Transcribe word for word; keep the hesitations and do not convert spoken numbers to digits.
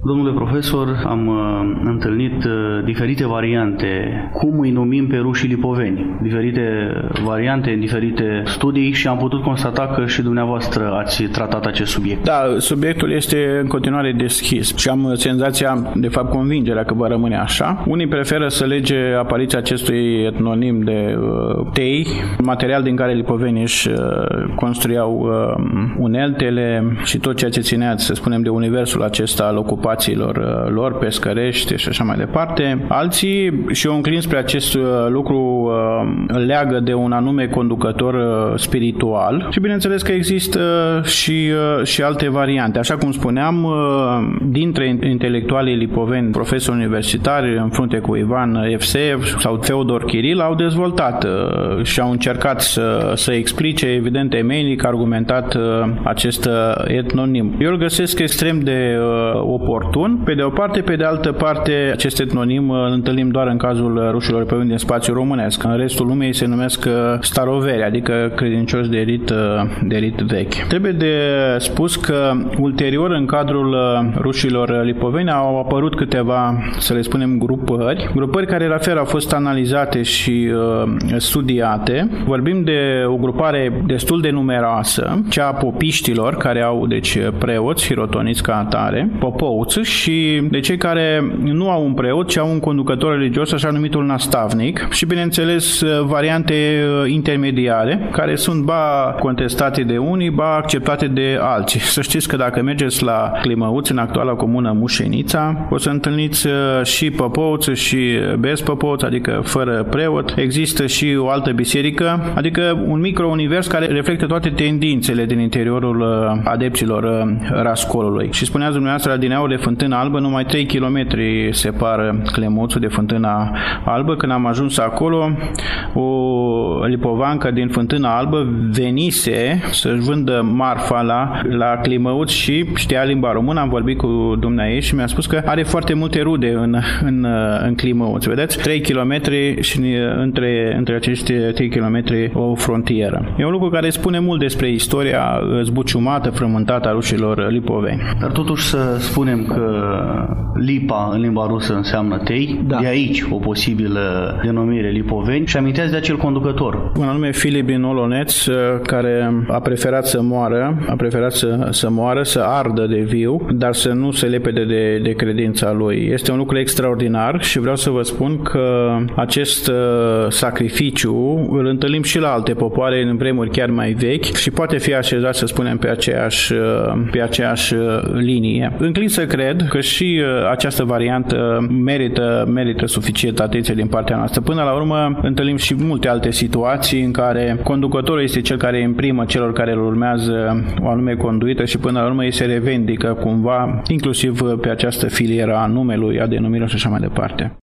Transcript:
Domnule profesor, am uh, întâlnit uh, diferite variante. Cum îi numim pe rușii lipoveni? Diferite variante în diferite studii și am putut constata că și dumneavoastră ați tratat acest subiect. Da, subiectul este în continuare deschis și am senzația, de fapt convingerea că va rămâne așa. Unii preferă să lege apariția acestui etnonim de uh, tei, material din care lipovenii își uh, construiau uh, uneltele și tot ceea ce ținea, să spunem, de universul acesta al ocupațiilor lor pescărești și așa mai departe. Alții și-au înclin spre acest lucru, îl leagă de un anume conducător spiritual și bineînțeles că există și, și alte variante. Așa cum spuneam, dintre intelectualii lipoveni, profesori universitari, în frunte cu Ivan Evseev sau Feodor Kiril, au dezvoltat și au încercat să, să explice, evident, temeinic, argumentat acest etnonim. Eu îl găsesc extrem de oportun. Pe de o parte, pe de altă parte, acest etnonim îl întâlnim doar în cazul rușilor lipoveni din spațiul românesc. În restul lumii se numesc staroveri, adică credincioși de rit, de rit vechi. Trebuie de spus că ulterior, în cadrul rușilor lipoveni, au apărut câteva, să le spunem, grupări, grupări care la fel au fost analizate și uh, studiate. Vorbim de o grupare destul de numeroasă, cea a popiștilor, care au, deci, preoți, hirotoniți ca atare, popouți, și de cei care nu au un preot, ci au un conducător religios, așa numitul nastavnic, și bineînțeles variante intermediare, care sunt ba contestate de unii, ba acceptate de alții. Să știți că dacă mergeți la Climăuți, în actuala comună Mușenița, o să întâlniți și popouți și bezpopouți, adică fără preot. Există și o altă biserică, adică un micro-univers care reflectă toate tendințele din interiorul adepților Rascolului. Și spuneați dumneavoastră la Dineaur de Fântâna Albă, numai trei kilometri separă Clemoțul de Fântâna Albă. Când am ajuns acolo, o lipovancă din Fântâna Albă venise să-și vândă marfa la, la Climăuț și știa limba română. Am vorbit cu dumneaei și mi-a spus că are foarte multe rude în, în, în Climăuț. Vedeți? trei kilometri și între, între acești trei kilometri o frontieră. E un lucru care spune mult despre istoria zbuciumată, frământată a rușilor lipoveni. Dar totuși să spunem că lipa în limba rusă înseamnă tei, da. De aici o posibilă denumire lipoveni și aminteați de acel conducător. Un anume Filip din Oloneț, care a preferat să moară, a preferat să, să moară, să ardă de viu, dar să nu se lepede de, de credința lui. Este un lucru extraordinar și vreau să vă spun că acest sacrificiu îl întâlnim și la alte popoare în vremuri chiar mai vechi și poate fi așezat, să spunem, pe aceeași, pe aceeași linie. Înclin să cred că și această variantă merită, merită suficient atenție din partea noastră. Până la urmă, întâlnim și multe alte situații în care conducătorul este cel care imprimă celor care îl urmează o anume conduită și până la urmă ei se revendică cumva, inclusiv pe această filieră a numelui, a denumirilor și așa mai departe.